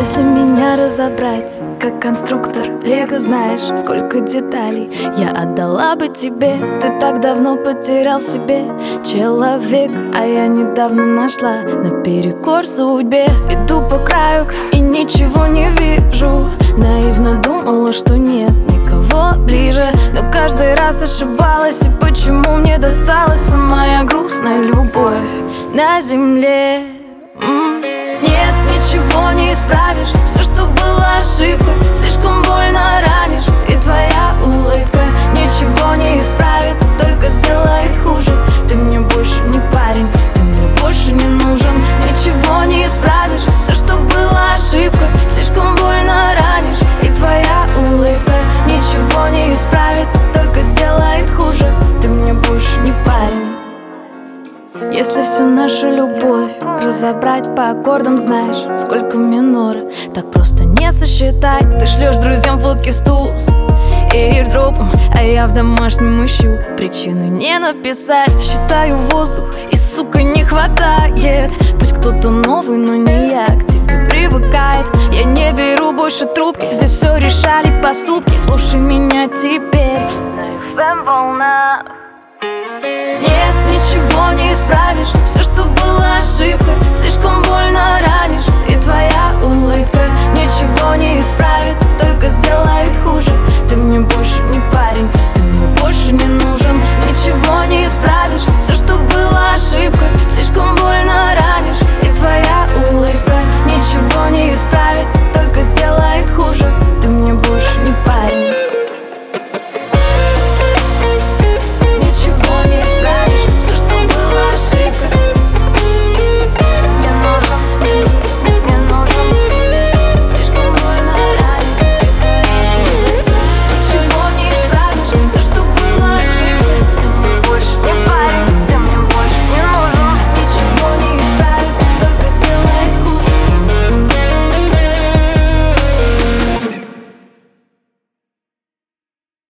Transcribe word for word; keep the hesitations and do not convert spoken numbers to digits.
Если меня разобрать, как конструктор Лего, знаешь, сколько деталей я отдала бы тебе. Ты так давно потерял в себе человек, а я недавно нашла наперекор судьбе. Иду по краю и ничего не вижу. Наивно думала, что нет никого ближе, но каждый раз ошибалась. И почему мне досталась самая грустная любовь на земле? М-м. Нет, ничего не исправишь. Все, что было ошибкой, слишком больно ранишь. И твоя улыбка ничего не исправит, только сделает хуже. Ты мне больше не парень, ты мне больше не нужен. Ничего не исправишь. Все, что было ошибкой, слишком больно ранишь. И твоя улыбка ничего не исправит, только сделает хуже. Ты мне больше не парень. Если всю нашу любовь разобрать по аккордам, знаешь, сколько минора, так просто не сосчитать. Ты шлешь друзьям фотки с туз и эйрдропом, а я в домашнем ищу причины не написать. Считаю воздух и, сука, не хватает. Пусть кто-то новый, но не я к тебе привыкает. Я не беру больше трубки, здесь все решали поступки. Слушай меня теперь на эф эм-волнах. Нет, ничего не исправишь. Все, что было ошибкой, слишком больно ранишь. И твоя улыбка